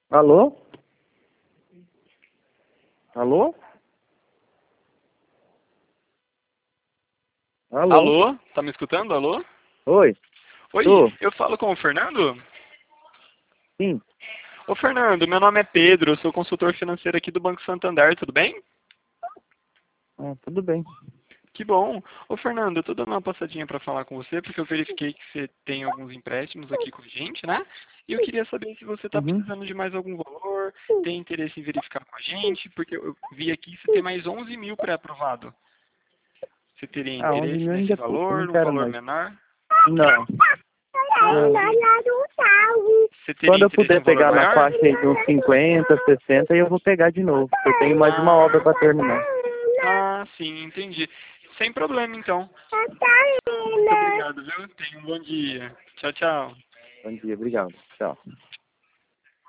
Alô? Alô? Alô? Alô? Tá me escutando? Alô? Oi? Oi, Tô? eu falo com o Fernando? Sim. Ô Fernando, meu nome é Pedro, eu sou consultor financeiro aqui do Banco Santander, tudo bem? Ah, tudo bem. Que bom. Ô Fernando, eu tô dando uma passadinha para falar com você, porque eu verifiquei que você tem alguns empréstimos aqui com a gente, né? E eu queria saber se você tá Uhum. precisando de mais algum valor, tem interesse em verificar com a gente, porque eu vi aqui que você tem mais 11 mil pré-aprovado. Você teria Ah, 11 interesse mil nesse ainda eu não valor, um quero valor mais. menor? Não. Ah, Não. você teria Quando eu interesse em puder um valor pegar na maior? faixa aí de uns 50, 60, aí eu vou pegar de novo. Eu tenho mais uma obra Ah, para terminar. ah, sim, entendi. Sem problema, então. Muito obrigado, viu? Tenha um bom dia. Tchau, tchau. Bom dia, obrigado. Tchau.